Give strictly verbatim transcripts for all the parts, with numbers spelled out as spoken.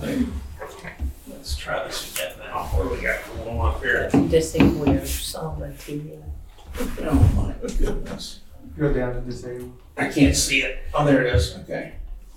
Let's try this again now. What do we got going on up here? Disable your song on T V. Oh my goodness. Go down to disable. I can't see it. Oh, there it is. Okay.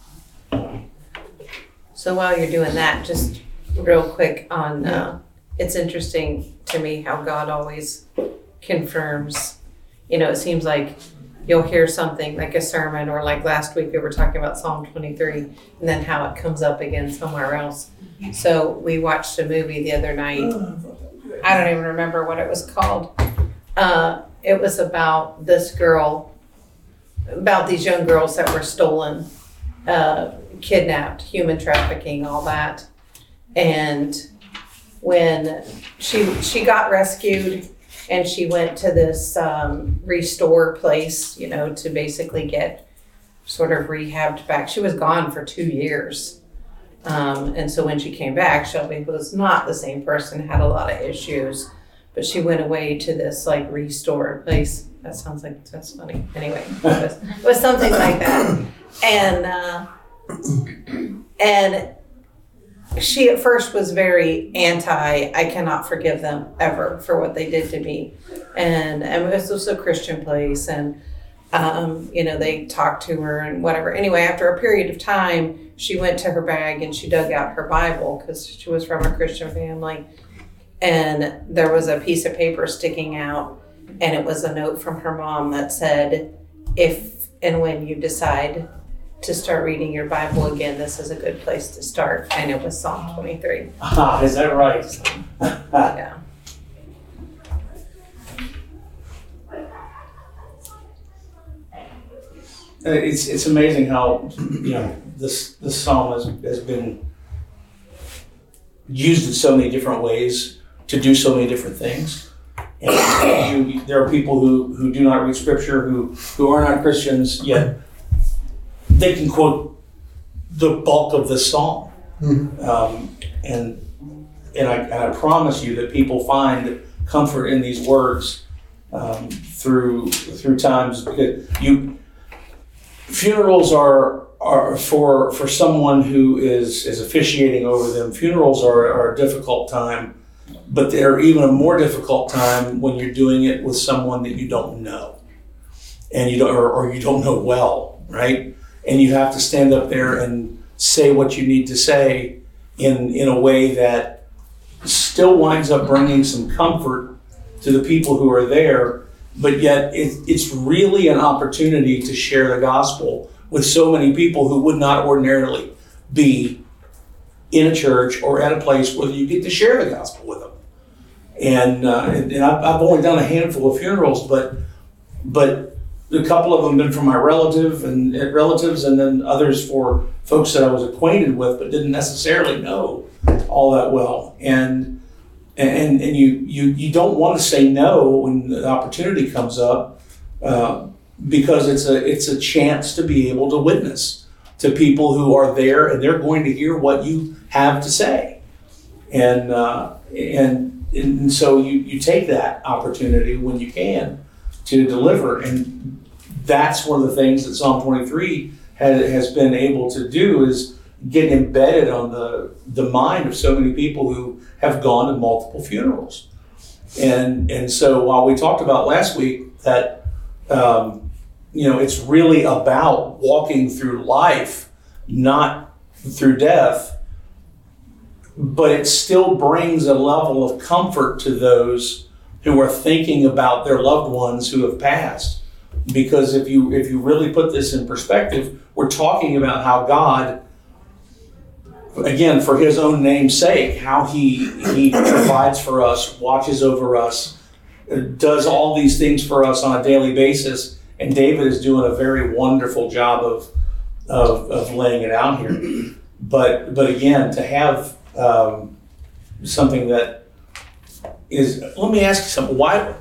So while you're doing that, just real quick on, uh, it's interesting to me how God always confirms, you know, it seems like you'll hear something like a sermon, or like last week we were talking about Psalm twenty-three, and then how it comes up again somewhere else. So we watched a movie the other night. I don't even remember what it was called. Uh, it was about this girl, about these young girls that were stolen, uh, kidnapped, human trafficking, all that. And when she she got rescued and she went to this um, restore place, you know, to basically get sort of rehabbed back. She was gone for two years. Um, and so when she came back, Shelby was not the same person, had a lot of issues, but she went away to this like restore place. That sounds like, that's funny. Anyway, it was, it was something like that. And, uh, and she at first was very anti, I cannot forgive them ever for what they did to me. And, and it was also a Christian place. And, um, you know, they talked to her and whatever. Anyway, after a period of time, she went to her bag and she dug out her Bible because she was from a Christian family. And there was a piece of paper sticking out, and it was a note from her mom that said, if and when you decide to start reading your Bible again, this is a good place to start. And it was Psalm twenty-three. Ah, is that right? So, yeah. It's it's amazing how, you know, this this psalm has, has been used in so many different ways to do so many different things. And you, there are people who, who do not read scripture, who, who are not Christians, yet they can quote the bulk of this psalm. Mm-hmm. Um, and and I, and I promise you that people find comfort in these words um, through through times, because you funerals are are for for someone who is is officiating over them. Funerals are, are a difficult time, but they're even a more difficult time when you're doing it with someone that you don't know, and you don't or, or you don't know well, right? And you have to stand up there and say what you need to say in in a way that still winds up bringing some comfort to the people who are there, but yet it, it's really an opportunity to share the gospel with so many people who would not ordinarily be in a church or at a place where you get to share the gospel with them. And uh, and, and I've, I've only done a handful of funerals, but but a couple of them have been for my relative and, and relatives, and then others for folks that I was acquainted with but didn't necessarily know all that well. And and and you you you don't want to say no when the opportunity comes up, uh, because it's a it's a chance to be able to witness to people who are there, and they're going to hear what you have to say. And uh, and and so you you take that opportunity when you can to deliver. And that's one of the things that Psalm twenty-three has, has been able to do, is get embedded on the, the mind of so many people who have gone to multiple funerals. And and so while we talked about last week that, um, you know, it's really about walking through life, not through death, but it still brings a level of comfort to those who are thinking about their loved ones who have passed. Because if you if you really put this in perspective, we're talking about how God, again, for his own name's sake, how he he provides for us, watches over us, does all these things for us on a daily basis. And David is doing a very wonderful job of of, of laying it out here. But but again, to have um, something that is, let me ask you something. Why?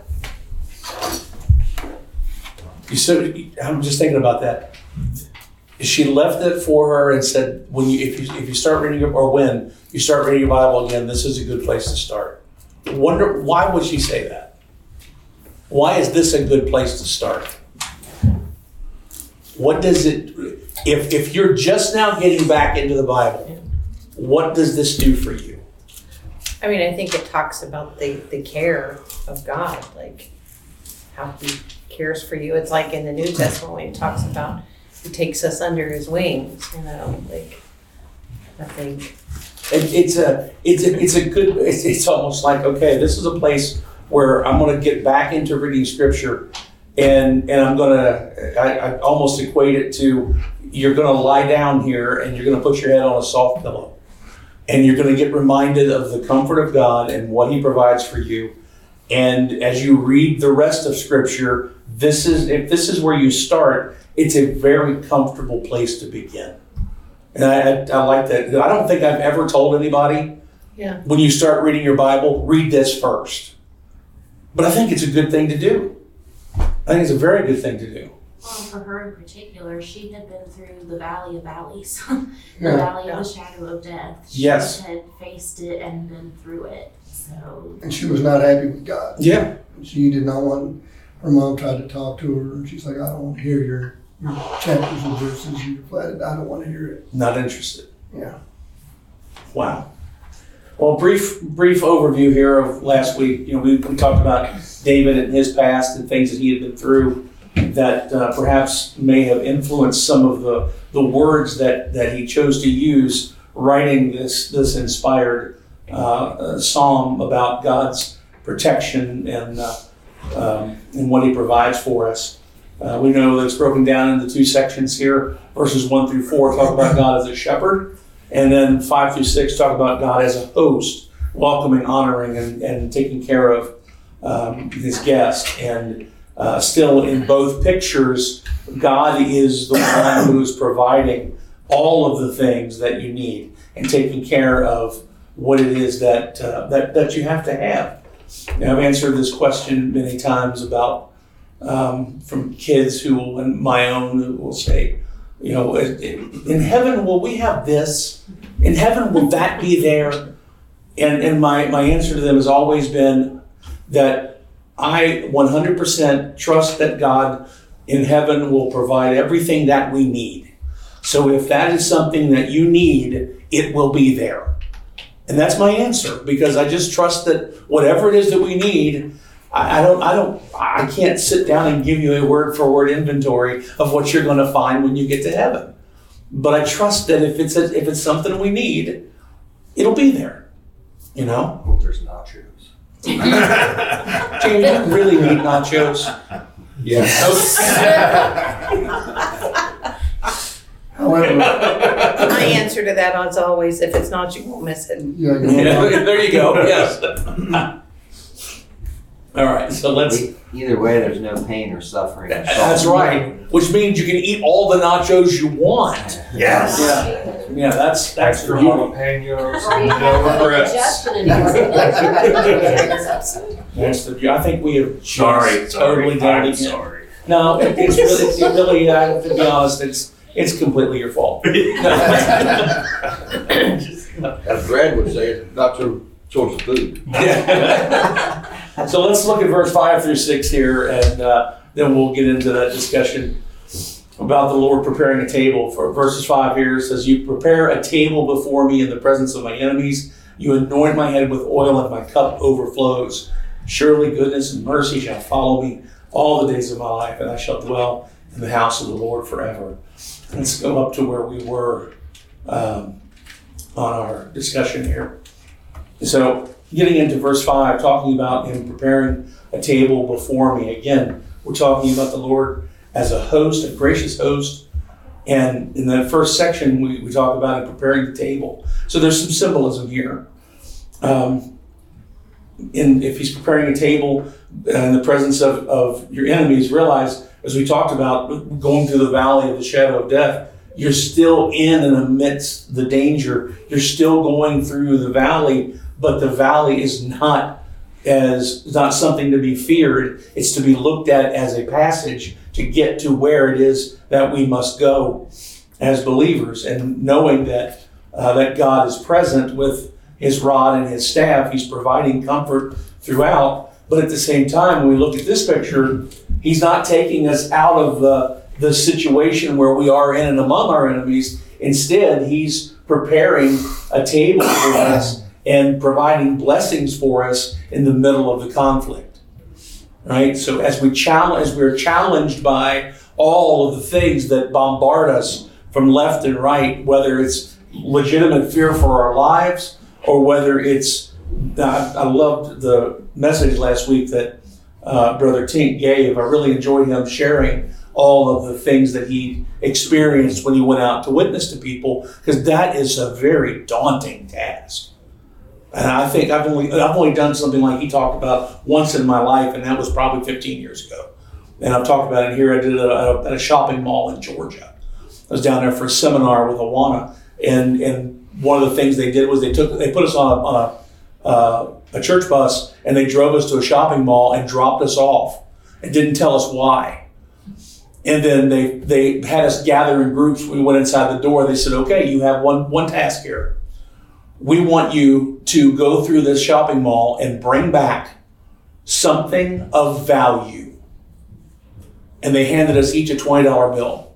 You said, I'm just thinking about that. She left it for her and said, "When you, if you, if you start reading your, or when you start reading your Bible again, this is a good place to start." Wonder why would she say that? Why is this a good place to start? What does it? If if you're just now getting back into the Bible, what does this do for you? I mean, I think it talks about the, the care of God, like how he cares for you. It's like in the New Testament when he talks about he takes us under his wings, you know, like I think. It, it's a it's a it's a good it's, it's almost like, okay, this is a place where I'm going to get back into reading scripture, and and I'm going to I, I almost equate it to you're going to lie down here and you're going to put your head on a soft pillow, and you're going to get reminded of the comfort of God and what he provides for you. And as you read the rest of scripture, this is if this is where you start, it's a very comfortable place to begin. And I, I, I like that. I don't think I've ever told anybody, yeah, when you start reading your Bible, read this first. But I think it's a good thing to do. I think it's a very good thing to do. Well, for her in particular, she had been through the valley of valleys, the Yeah. valley Yeah. of the shadow of death. She Yes. had faced it and been through it. So And she was not happy with God. Yeah. She did not want, her mom tried to talk to her, and she's like, I don't want to hear your, your chapters and verses. You flatted, I don't want to hear it. Not interested. Yeah. Wow. Well, brief brief overview here of last week. You know, we, we talked about David and his past and things that he had been through that uh, perhaps may have influenced some of the, the words that, that he chose to use writing this this inspired uh, psalm about God's protection and uh, um, and what he provides for us. Uh, we know that it's broken down into two sections here. Verses one through four talk about God as a shepherd, and then five through six talk about God as a host, welcoming, honoring, and, and taking care of um, his guest. And uh, still in both pictures, God is the one who is providing all of the things that you need and taking care of what it is that uh, that, that you have to have. Now, I've answered this question many times about um, from kids who will, and my own, who will say, you know, in heaven, will we have this? In heaven, will that be there? And and my, my answer to them has always been that I one hundred percent trust that God in heaven will provide everything that we need. So if that is something that you need, it will be there. And that's my answer, because I just trust that whatever it is that we need, I, I don't, I don't, I can't sit down and give you a word for word inventory of what you're going to find when you get to heaven. But I trust that if it's a, if it's something we need, it'll be there. You know. Hope there's nachos. Jamie, you don't really need nachos. Yes. However, my answer to that is always, if it's not, you won't miss it. yeah, you Yeah, know, there you go. Yes. All right. So let's. Either way, there's no pain or suffering. Or That's right. Which means you can eat all the nachos you want. Yes. Yeah. Yeah. That's that's Extra for you. jalapenos Or and you no have a regrets. suggestion in your That's the. I think we have Sorry, just sorry. totally done it I'm again. sorry. No, it, it's really, it really. I have to be honest. It's it's completely your fault. As Brad would say, it's not your source of food. So let's look at verse five through six here, and uh, then we'll get into that discussion about the Lord preparing a table. For verses five here it says, "You prepare a table before me in the presence of my enemies. You anoint my head with oil, and my cup overflows. Surely goodness and mercy shall follow me all the days of my life, and I shall dwell in the house of the Lord forever." Let's go up to where we were um, on our discussion here. So, getting into verse five, talking about him preparing a table before me. Again, we're talking about the Lord as a host, a gracious host. And in the first section, we, we talk about him preparing the table. So there's some symbolism here. Um, in, if he's preparing a table in the presence of, of your enemies, realize, as we talked about, going through the valley of the shadow of death, you're still in and amidst the danger. You're still going through the valley, but the valley is not as not something to be feared. It's to be looked at as a passage to get to where it is that we must go as believers, and knowing that uh, that God is present with his rod and his staff. He's providing comfort throughout. But at the same time, when we look at this picture, he's not taking us out of the, the situation where we are in and among our enemies. Instead, he's preparing a table for us and providing blessings for us in the middle of the conflict. Right? So as we challenge, as we're challenged by all of the things that bombard us from left and right, whether it's legitimate fear for our lives or whether it's, I, I loved the message last week that uh, Brother Tink gave. I really enjoyed him sharing all of the things that he experienced when he went out to witness to people, because that is a very daunting task. And I think I've only I've only done something like he talked about once in my life, and that was probably fifteen years ago. And I've talked about it here. I did it at a, at a shopping mall in Georgia. I was down there for a seminar with Awana, and and one of the things they did was they took they put us on a, on a, uh, a church bus, and they drove us to a shopping mall and dropped us off, and didn't tell us why. And then they they had us gather in groups. We went inside the door. They said, "Okay, you have one one task here. We want you to go through this shopping mall and bring back something of value." And they handed us each a twenty dollar bill.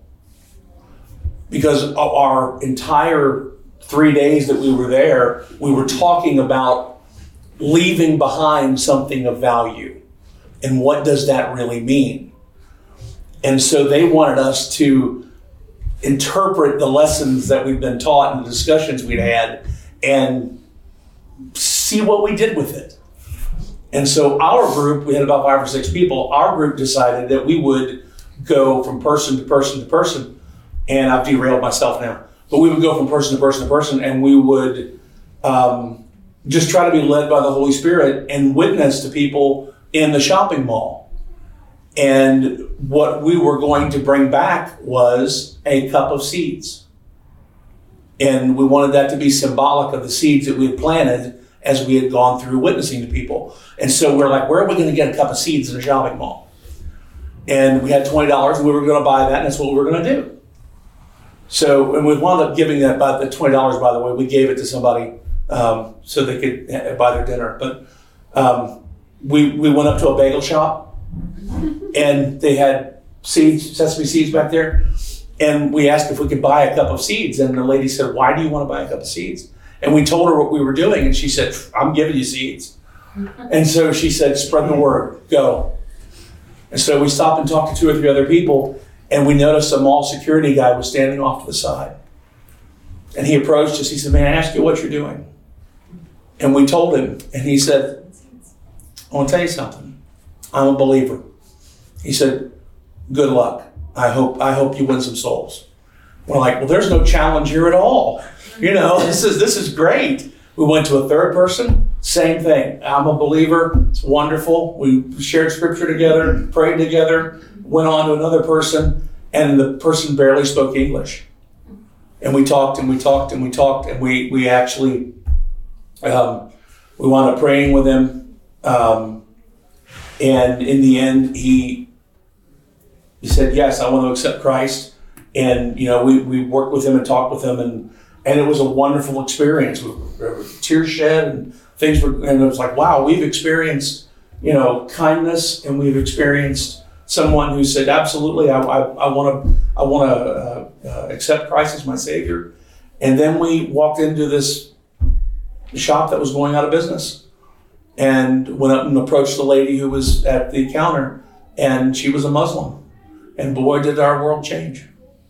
Because our entire three days that we were there, we were talking about leaving behind something of value. And what does that really mean? And so they wanted us to interpret the lessons that we've been taught and the discussions we'd had and see what we did with it. And so our group, we had about five or six people, our group decided that we would go from person to person to person, and I've derailed myself now, but we would go from person to person to person, and we would um, just try to be led by the Holy Spirit and witness to people in the shopping mall. And what we were going to bring back was a cup of seeds. And we wanted that to be symbolic of the seeds that we had planted as we had gone through witnessing to people. And so we're like, where are we going to get a cup of seeds in a shopping mall? And we had twenty dollars, and we were going to buy that, and that's what we were going to do. So, and we wound up giving that, by the twenty dollars, by the way, we gave it to somebody um, so they could buy their dinner. But um, we, we went up to a bagel shop, and they had seeds, sesame seeds back there. And we asked if we could buy a cup of seeds. And the lady said, "Why do you want to buy a cup of seeds?" And we told her what we were doing. And she said, "I'm giving you seeds." And so she said, "Spread the word, go." And so we stopped and talked to two or three other people. And we noticed a mall security guy was standing off to the side. And he approached us. He said, "May I ask you what you're doing?" And we told him. And he said, "I want to tell you something. I'm a believer." He said, "Good luck. I hope I hope you win some souls." We're like, well, there's no challenge here at all. You know, this is this is great. We went to a third person, same thing. I'm a believer. It's wonderful. We shared scripture together, prayed together, went on to another person, and the person barely spoke English. And we talked and we talked and we talked, and we we actually um, we wound up praying with him. Um, and in the end, he He said, "Yes, I want to accept Christ." And, you know, we, we worked with him and talked with him, and, and it was a wonderful experience. We, tears shed and things were, and it was like, wow, we've experienced, you know, kindness, and we've experienced someone who said, absolutely, I, I, I want to, I want to uh, uh, accept Christ as my Savior. And then we walked into this shop that was going out of business, and went up and approached the lady who was at the counter, and she was a Muslim. And boy, did our world change.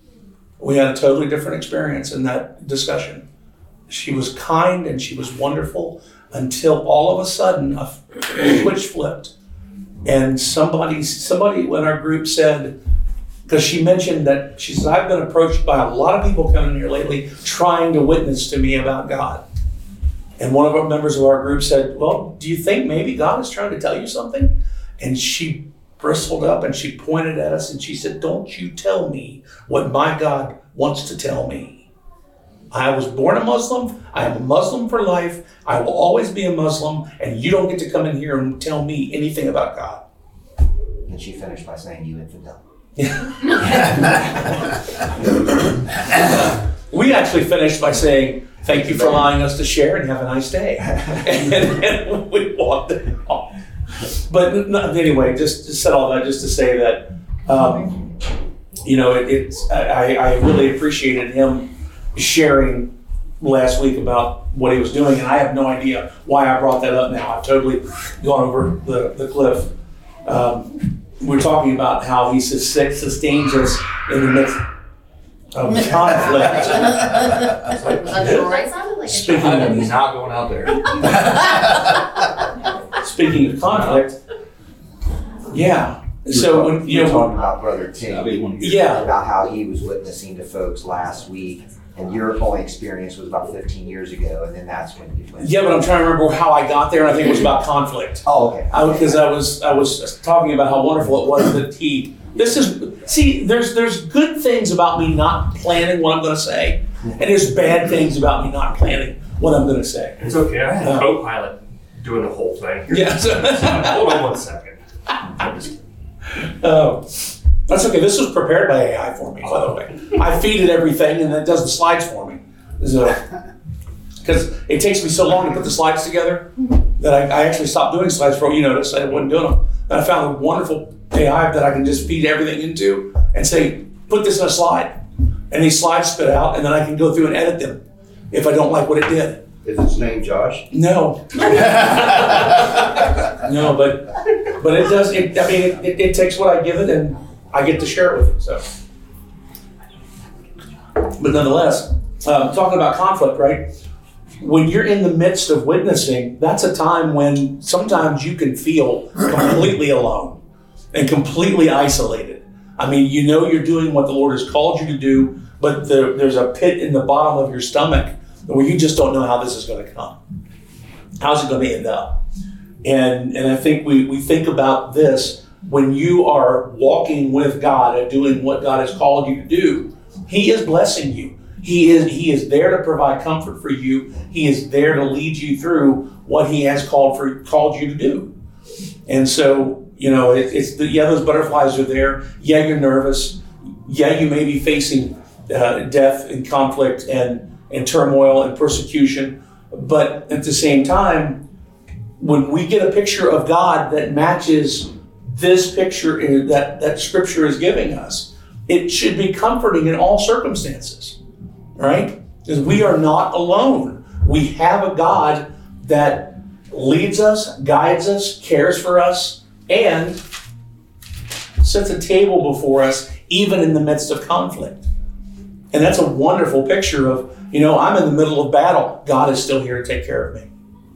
We had a totally different experience in that discussion. She was kind and she was wonderful until all of a sudden a switch flipped. And somebody, somebody in our group said, because she mentioned that, she said, "I've been approached by a lot of people coming here lately trying to witness to me about God." And one of our members of our group said, "Well, do you think maybe God is trying to tell you something?" And she bristled up and she pointed at us and she said, "Don't you tell me what my God wants to tell me. I was born a Muslim. I am a Muslim for life. I will always be a Muslim, and you don't get to come in here and tell me anything about God." And she finished by saying, "You infidel." We actually finished by saying, "Thank you for allowing us to share and have a nice day." and, and we walked off. But no, anyway, just to said all that just to say that, um, you know, it, it's I, I really appreciated him sharing last week about what he was doing, and I have no idea why I brought that up now. I've totally gone over the, the cliff. Um, we're talking about how he sus- sustains us in the midst of conflict. That sounded like a Speaking shock. of- I'm not going out there. Speaking of conflict, yeah. So when you You're know, talking about Brother Tim. yeah, About how he was witnessing to folks last week, and your only experience was about fifteen years ago, and then that's when you went. yeah, but I'm trying to remember how I got there, and I think it was about conflict. Oh, okay. Because I, I was I was talking about how wonderful it was that he. This is see. There's there's good things about me not planning what I'm going to say, and there's bad things about me not planning what I'm going to say. It's okay. I had Uh, a co-pilot doing the whole thing. Yeah. so- Hold on one second. I'm just- Oh, that's okay. This was prepared by A I for me, by the way. I feed it everything, and it does the slides for me. So, because it takes me so long to put the slides together that I, I actually stopped doing slides for. You notice I wasn't doing them. And I found a wonderful A I that I can just feed everything into and say, put this in a slide, and these slides spit out, and then I can go through and edit them if I don't like what it did. Is its name Josh? No. No, but but it does. It, I mean, it, it, it takes what I give it, and I get to share it with it. So, but nonetheless, uh, talking about conflict, right? When you're in the midst of witnessing, that's a time when sometimes you can feel completely alone and completely isolated. I mean, you know you're doing what the Lord has called you to do, but the, there's a pit in the bottom of your stomach where you just don't know how this is going to come. How's it going to end up? And and I think we, we think about this when you are walking with God and doing what God has called you to do. He is blessing you. He is He is there to provide comfort for you. He is there to lead you through what He has called for called you to do. And so, you know, it, it's the, yeah, those butterflies are there. Yeah, you're nervous. Yeah, you may be facing uh, death and conflict and and turmoil and persecution. But at the same time, when we get a picture of God that matches this picture that, that Scripture is giving us, it should be comforting in all circumstances, right? Because we are not alone. We have a God that leads us, guides us, cares for us, and sets a table before us, even in the midst of conflict. And that's a wonderful picture of, you know, I'm in the middle of battle. God is still here to take care of me.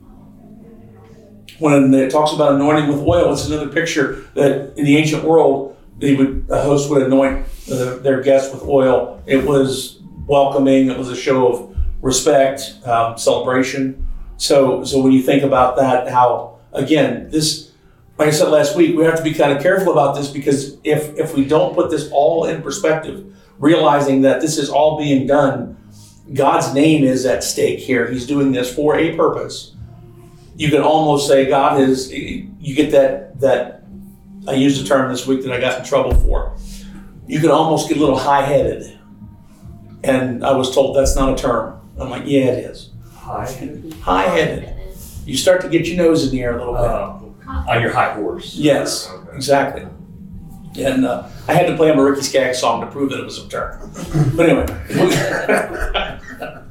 When it talks about anointing with oil, it's another picture that in the ancient world, they would, a host would anoint uh, their guests with oil. It was welcoming. It was a show of respect, um, celebration. So, so when you think about that, how, again, this, like I said last week, we have to be kind of careful about this, because if, if we don't put this all in perspective, realizing that this is all being done, God's name is at stake here. He's doing this for a purpose. You can almost say God is, you get that, that I used a term this week that I got in trouble for. You can almost get a little high-headed. And I was told that's not a term. I'm like, yeah, it is. High. High-headed. You start to get your nose in the air a little bit. Uh, on your high horse. Yes, Okay. exactly. And uh, I had to play him a Ricky Skaggs song to prove that it was a term. But anyway.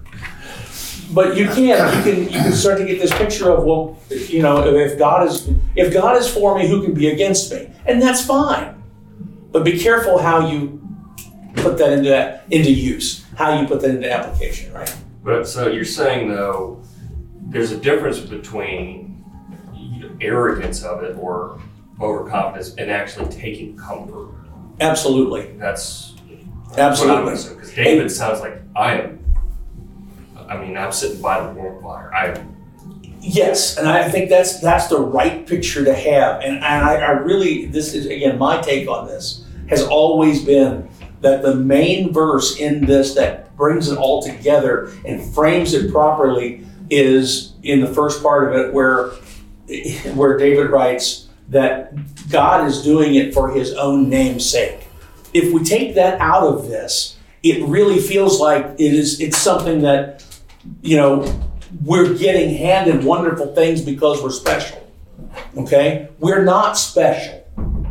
But you can, you can, you can start to get this picture of, well, you know, if God is, if God is for me, who can be against me? And that's fine. But be careful how you put that into into use, how you put that into application, right? But so you're saying, though, there's a difference between you know, arrogance of it or overconfidence and actually taking comfort. Absolutely, That's absolutely. Because David sounds like I am. I mean, I'm sitting by the warm fire. I Yes, and I think that's that's the right picture to have. And, and I, I really, this is, again, my take on this has always been that the main verse in this that brings it all together and frames it properly is in the first part of it where, where David writes that God is doing it for his own name's sake. If we take that out of this, it really feels like it is it's something that, you know, we're getting handed wonderful things because we're special. Okay? We're not special.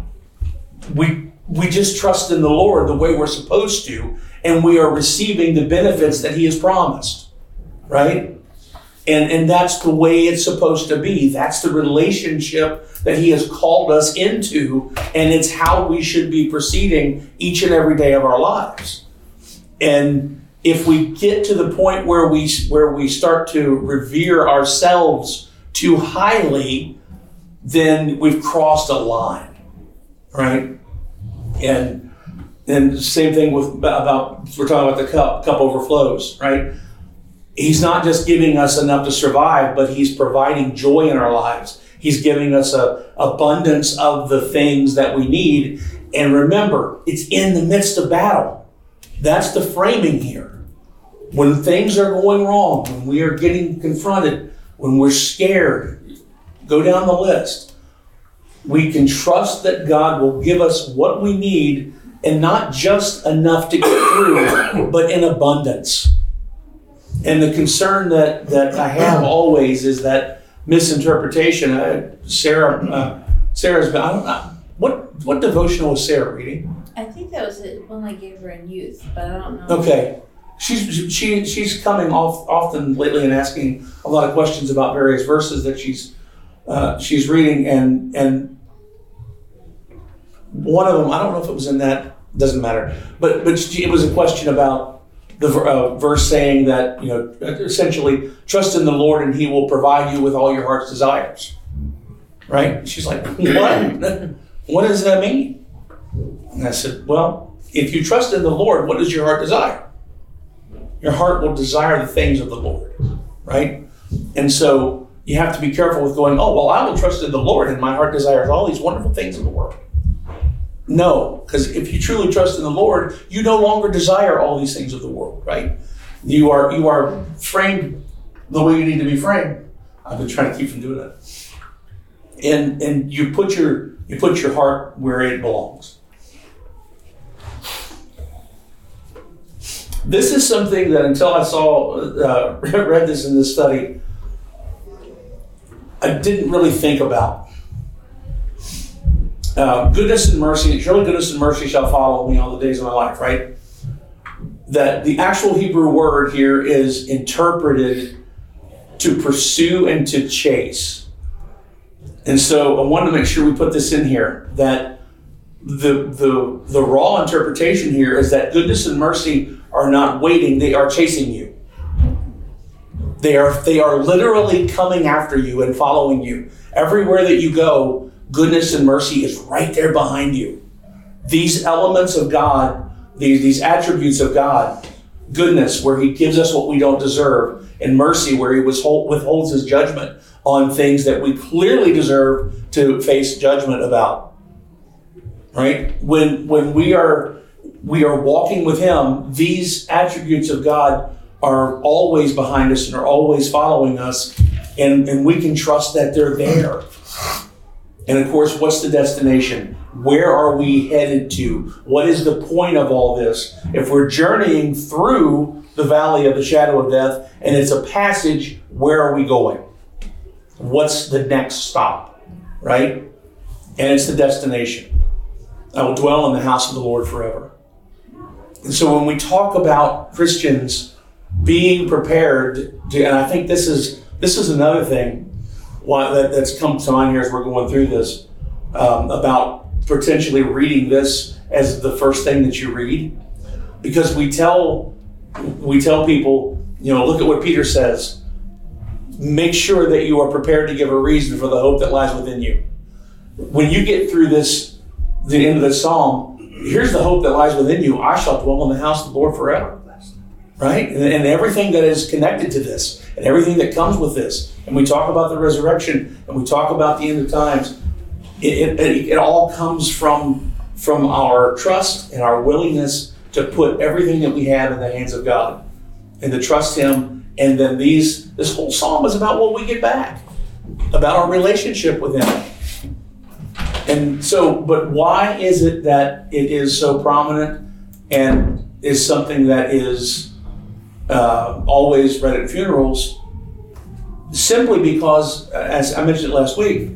We we just trust in the Lord the way we're supposed to, and we are receiving the benefits that he has promised. right? And, and that's the way it's supposed to be. That's the relationship that he has called us into, and it's how we should be proceeding each and every day of our lives. And if we get to the point where we where we start to revere ourselves too highly, then we've crossed a line, right? And and the same thing with about we're talking about the cup cup overflows, right? He's not just giving us enough to survive, but he's providing joy in our lives. He's giving us a abundance of the things that we need. And remember, it's in the midst of battle. That's the framing here. When things are going wrong, when we are getting confronted, when we're scared, go down the list. We can trust that God will give us what we need, and not just enough to get through, but in abundance. And the concern that, that I have always is that misinterpretation. Uh, Sarah, uh, Sarah's been, I don't know, what, what devotional was Sarah reading? I think that was the one I gave her in youth, but I don't know. Okay. She's, she, she's coming off often lately and asking a lot of questions about various verses that she's, uh, she's reading. And, and one of them, I don't know if it was in that, doesn't matter, but, but she, it was a question about the uh, verse saying that, you know, essentially, trust in the Lord and he will provide you with all your heart's desires. Right? She's like, what? What does that mean? And I said, well, if you trust in the Lord, what does your heart desire? Your heart will desire the things of the Lord. Right? And so you have to be careful with going, oh, well, I will trust in the Lord and my heart desires all these wonderful things in the world. No, because if you truly trust in the Lord, you no longer desire all these things of the world, right? You are you are framed the way you need to be framed. I've been trying to keep from doing that. And and you put your you put your heart where it belongs. This is something that until I saw uh, read this in this study, I didn't really think about. Uh, goodness and mercy, surely goodness and mercy shall follow me all the days of my life, right? That the actual Hebrew word here is interpreted to pursue and to chase. And so I wanted to make sure we put this in here, that the, the, the raw interpretation here is that goodness and mercy are not waiting, they are chasing you. They are, they are literally coming after you and following you. Everywhere that you go, goodness and mercy is right there behind you. These elements of God, these, these attributes of God, goodness, where he gives us what we don't deserve, and mercy, where he withholds his judgment on things that we clearly deserve to face judgment about. Right? When when we are we are walking with him, these attributes of God are always behind us and are always following us, and, and we can trust that they're there. And of course, what's the destination? Where are we headed to? What is the point of all this? If we're journeying through the valley of the shadow of death and it's a passage, where are we going? What's the next stop? Right? And it's the destination. I will dwell in the house of the Lord forever. And so when we talk about Christians being prepared to, and I think this is this is another thing Why, that, that's come to mind here as we're going through this, um, about potentially reading this as the first thing that you read. Because we tell we tell people, you know, look at what Peter says. Make sure that you are prepared to give a reason for the hope that lies within you. When you get through this, the end of this psalm, here's the hope that lies within you. I shall dwell in the house of the Lord forever. Right? And, and everything that is connected to this, and everything that comes with this. And we talk about the resurrection, and we talk about the end of times. It, it, it all comes from, from our trust and our willingness to put everything that we have in the hands of God and to trust him. And then these this whole psalm is about what we get back, about our relationship with him. And so, but why is it that it is so prominent and is something that is uh, always read at funerals? Simply because, as I mentioned last week,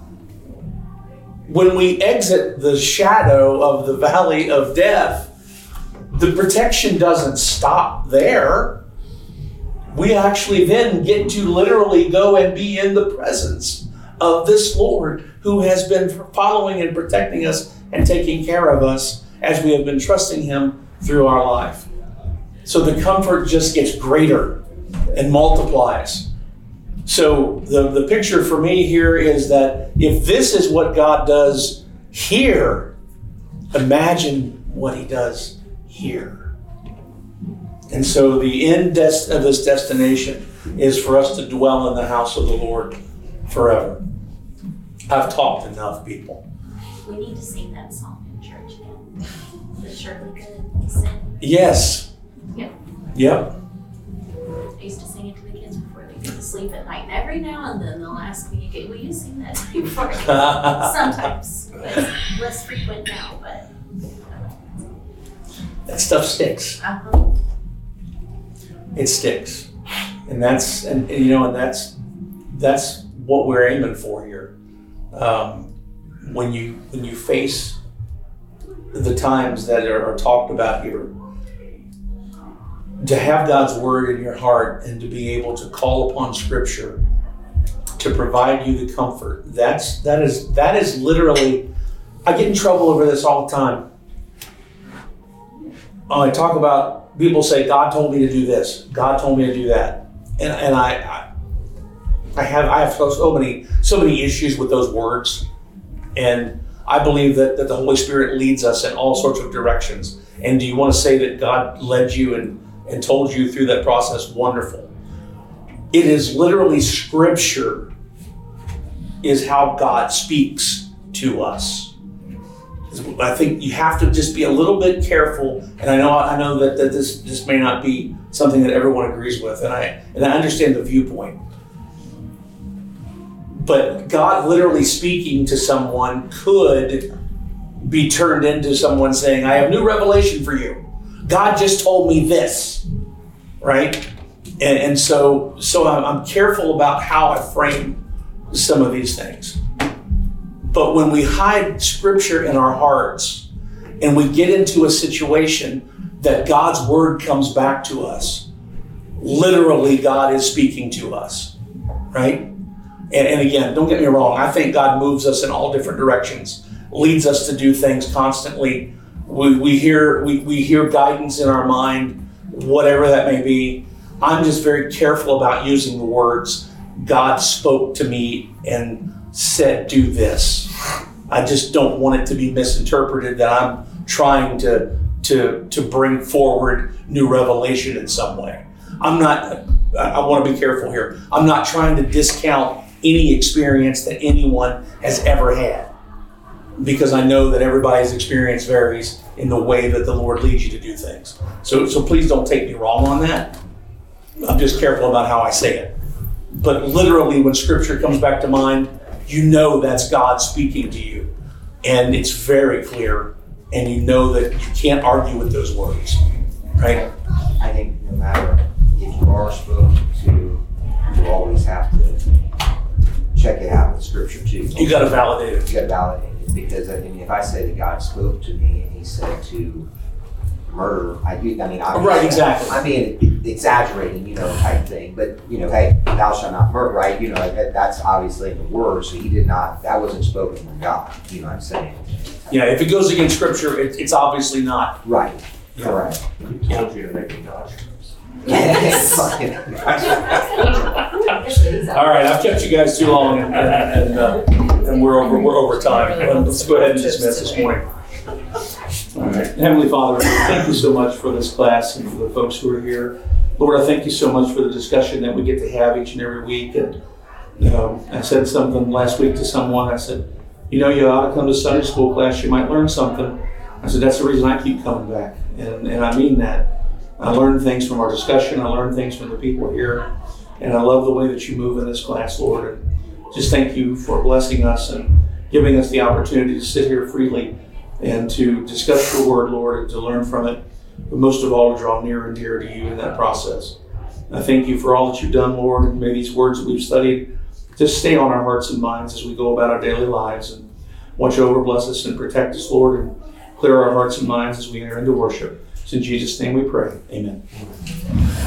when we exit the shadow of the valley of death, the protection doesn't stop there. we actually then get to literally go and be in the presence of this Lord who has been following and protecting us and taking care of us as we have been trusting Him through our life. So the comfort just gets greater and multiplies. So the, the picture for me here is that if this is what God does here, imagine what He does here. And so the end des- of this destination is for us to dwell in the house of the Lord forever. I've talked enough, people. We need to sing that song in church again. The Shirley Good sing. Yes. Yep. Yep. I used to sing it to the kids before they go to sleep at night. And every now and then they'll ask me, will you sing that to me before I go? Sometimes. But less frequent now, but. That stuff sticks. Uh-huh. It sticks. And that's, and, and you know, and that's, that's what we're aiming for here. Um, when you, when you face the times that are, are talked about here, to have God's word in your heart and to be able to call upon Scripture to provide you the comfort, that's, that is, that is literally, I get in trouble over this all the time. I talk about, people say, God told me to do this. God told me to do that. And and I I, I have I have so, so many so many issues with those words. And I believe that, that the Holy Spirit leads us in all sorts of directions. And do you want to say that God led you and, and told you through that process? Wonderful. It is literally Scripture is how God speaks to us. I think you have to just be a little bit careful, and I know I know that, that this, this may not be something that everyone agrees with, and I and I understand the viewpoint. But God literally speaking to someone could be turned into someone saying, I have new revelation for you. God just told me this, right? And, and so, so I'm, I'm careful about how I frame some of these things. But when we hide Scripture in our hearts and we get into a situation that God's word comes back to us, literally God is speaking to us, right? And, and again, don't get me wrong. I think God moves us in all different directions, leads us to do things constantly. We, we hear we, we hear guidance in our mind, whatever that may be. I'm just very careful about using the words, God spoke to me and said, do this. I just don't want it to be misinterpreted that I'm trying to, to, to bring forward new revelation in some way. I'm not, I want to be careful here. I'm not trying to discount any experience that anyone has ever had, because I know that everybody's experience varies in the way that the Lord leads you to do things. So, so please don't take me wrong on that. I'm just careful about how I say it. But literally when Scripture comes back to mind, you know that's God speaking to you. And it's very clear. And you know that you can't argue with those words. Right? I think no matter if you are spoken to, you always have to check it out with Scripture too. You got to validate it. You got to validate it. Because I mean, if I say that God spoke to me and He said to murder, I do. I mean, I'm right, exactly. I mean, exaggerating, you know, type thing. But you know, hey, thou shalt not murder, right? You know, that, that's obviously in the Word. So He did not. That wasn't spoken from God. You know what I'm saying? Yeah. If it goes against Scripture, it, it's obviously not. Right. Yeah. Correct. He told you to make a God. All right, I've kept you guys too long, and, and, uh, and we're over we're over time. Let's go ahead and dismiss this morning. All right, Heavenly Father, thank you so much for this class and for the folks who are here. Lord, I thank you so much for the discussion that we get to have each and every week. And you know, I said something last week to someone. I said, you know, you ought to come to Sunday school class. You might learn something. I said, that's the reason I keep coming back, and and I mean that. I learn things from our discussion. I learn things from the people here. And I love the way that you move in this class, Lord. And just thank you for blessing us and giving us the opportunity to sit here freely and to discuss your word, Lord, and to learn from it. But most of all, to draw near and dear to you in that process. I thank you for all that you've done, Lord. And may these words that we've studied just stay on our hearts and minds as we go about our daily lives. And watch over, bless us, and protect us, Lord, and clear our hearts and minds as we enter into worship. It's in Jesus' name we pray. Amen.